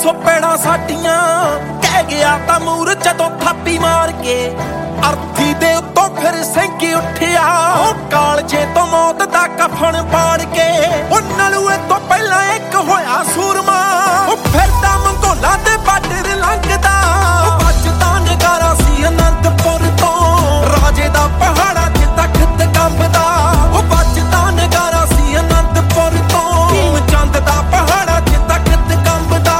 सो पेड़ा साडियां कह गया ता मूर जदों थापी मार के अर्थी दे उत्तों फिर सिंह उठिया कालजे तो मौत दा कफन पाड़ के नलूए तो पहला एक होया सूरमा फिरदा मंगोला दे बाडर लंघदा बजदा नगारा सी अनंतपुर तो राजे दा पहाड़ा च तख्त कंबदा बजदा नगारा सी अनंतपुर तो भीम चंद दा पहाड़ा च तख्त कंबदा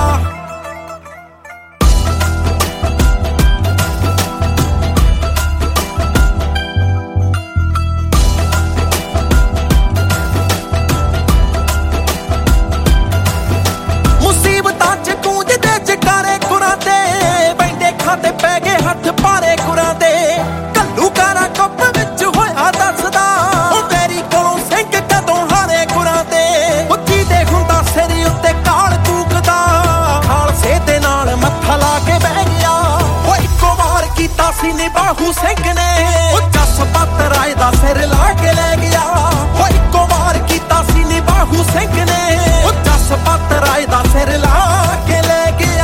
मुसीबतां च गूंजदे जकारे गुरां दे बैंडे खाते पै गए हत्थ भारे गुरां दे घल्लू कारा कप विच होया दसदा मेरी कोलों सिंह कदों हारे गुरां दे जीदे हुंदा सिर उत्ते काल कूकदा खालसे दे नाल मत्था ला के बह गया इक्को वार कीता सी निबाहू सिंह ने जसपत राय दा सिर ला के ले गया इक्को वार कीता सी निबाहू सिंह ने जसपत राय दा सिर ला के ले गया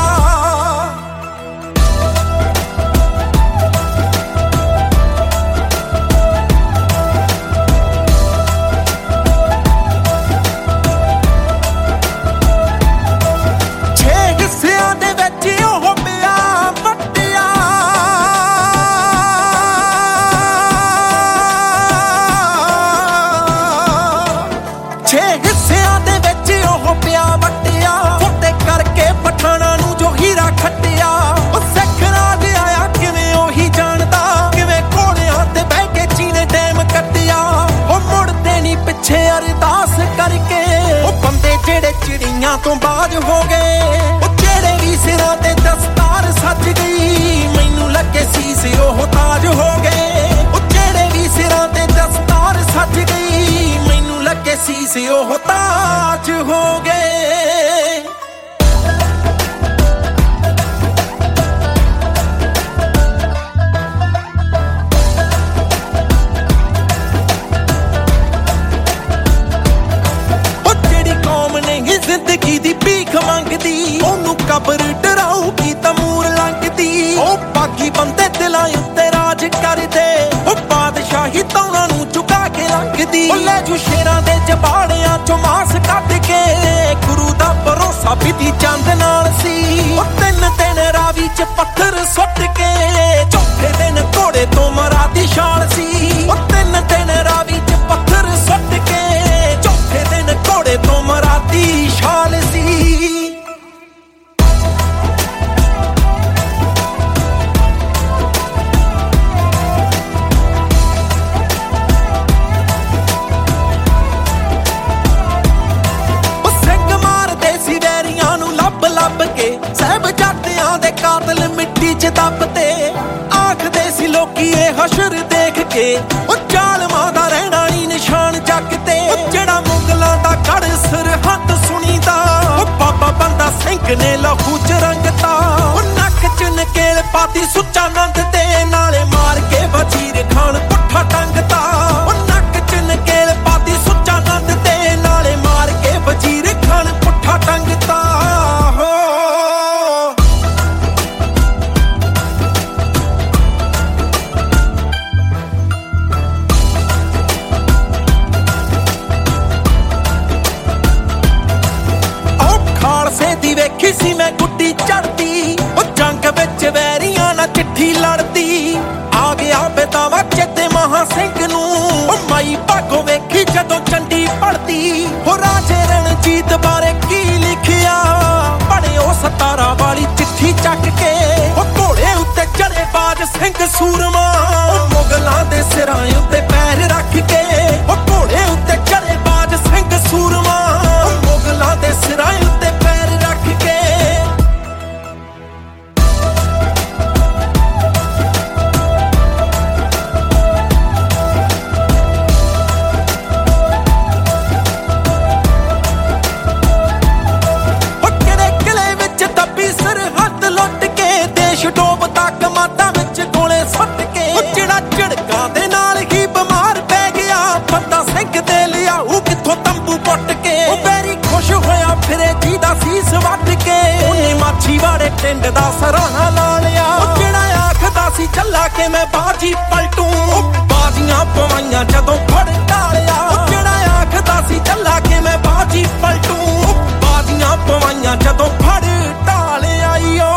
छे हिस्सियां दे विच ओह पिया वट्टिया छे हिस्सियां दे विच ओह पिया वट्टिया फते करके पठाणा नूं जो हीरा खट्टिया सिख राज आया किवें ओही जानदा किवें घोड़ियां ते बह के चीने टैम कट्टिया मुड़दे नी पिछे अरदास करके बंदे जेड़े चिड़ियां तो बाज हो गए जेड़े भी सिरां ते दस्तार सज गई मैनू लगे सीस ओह ताज हो गए जेड़े भी सिरां ते दस्तार सज गई मैनू लगे सीस ओह ताज हो गए जिंदगी दी भीख मंगदी ओनू कबर डराऊगी तमूर लंघदी बाकी बंदे दिलां उत्ते राज करदे बादशाही तौना नू चुका के लंघदी ले जू शेरां दे जबाड़ियां चों मास कट के गुरु दा भरोसा बिधी चंद नाल सी तीन दिन रावी च पत्थर सुट के चौथे दिन घोड़े तो मरा दी शाल सी तीन दिन रावी च पत्थर सुट के चौथे दिन घोड़े तो मरा दी शाल सी सिंह मारदे सी वैरियां नूं लभ लभ के साहिबजादियां दे कातल मिट्टी च दबते आखदे सी लोकी ए हशर देख के जालमां दा रहना नी निशान जगते जेड़ा मुगलां दा गढ़ सरहद सुनीदा बाबा बंदा सिंह ने लहू च रंगता नक च नकेल पाती सुच्चा नंद ते नाले मार के वजीर खान पुट्ठा टंगता नक च नकेल पाती सुच्चा नंद ते नाले मार के वजीर खान पुट्ठा टंगता हो खालसे दी वेखी सी मैं गुड्डी चढ़दी जंग विच वैरियां ना चिट्ठी लड़दी आ गया बेदावा चेते महा सिंह नूं माई भागो वेखी जदों चंडी पढ़दी राजे रणजीत बारे की लिखिया पढ़ियो 17 वाली चिट्ठी चक के घोड़े उत्ते चढ़े बाज सिंह सूरमा मुगलां दे सिरां उत्ते पैर रख के घोड़े उत्ते चढ़े बाज सिंह सूरमा मुगलां दे सिरां उत्ते पैर रख के किले किले विच दबी सरहद लुट के देश डोबता कमादा विच गोले सुट के चिड़ा झड़कां दे नाल ही बीमार पै गया बंदा सिंह दे लिया किथों तंबू पुट के बैरी खुश होया फिरे जी दा सीस वट के ਟਿੰਡ ਦਾ ਸਰਾਣਾ ਲਾ ਲਿਆ ਜਿਹੜਾ ਆਖਦਾ ਸੀ ਚੱਲਾ ਕੇ ਮੈਂ ਬਾਜੀ ਪਲਟੂ ਬਾਜ਼ੀਆਂ ਪਵਾਈਆਂ ਜਦੋਂ ਫੜ ਢਾਲਿਆ ਜਿਹੜਾ ਆਖਦਾ ਸੀ ਚੱਲਾ ਕੇ ਮੈਂ ਬਾਜੀ ਪਲਟੂ ਬਾਜ਼ੀਆਂ ਪਵਾਈਆਂ ਜਦੋਂ ਫੜ ਢਾਲਿਆ ਈਓ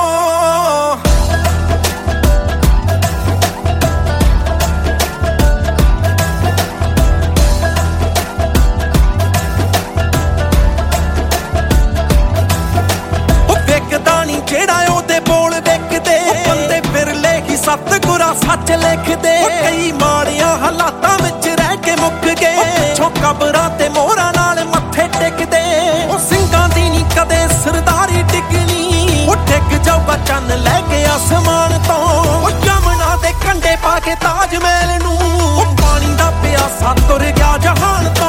ਜਿਹੜਾ ਉਹਦੇ ਬੋਲ ਵੇਖਦੇ ਬੰਦੇ ਫਿਰਲੇ ਹੀ ਸਤਿਗੁਰਾਂ ਸੱਚ ਲਿਖਦੇ ਕਈ ਮਾੜੀਆਂ ਹਾਲਾਤਾਂ ਵਿੱਚ ਰਹਿ ਕੇ ਮੁੱਕ ਗਏ ਪਿੱਛੋਂ ਕਬਰਾਂ ਤੇ ਮੋਹਰਾਂ ਨਾਲ ਮੱਥੇ ਟੇਕਦੇ ਉਹ ਸਿੰਘਾਂ ਦੀ ਨੀ ਕਦੇ ਸਰਦਾਰੀ ਟਿਕਣੀ ਉਹ ਡਿੱਗ ਜਾਊਗਾ ਚੰਨ ਲੈ ਕੇ ਅਸਮਾਨ ਤੋਂ ਉਹ ਯਮਨਾ ਦੇ ਕੰਢੇ ਪਾ ਕੇ ਤਾਜ ਮਹਿਲ ਨੂੰ ਉਹ ਪਾਣੀ ਦਾ ਪਿਆਸਾ ਤੁਰ ਗਿਆ ਜਹਾਨ ਤੋਂ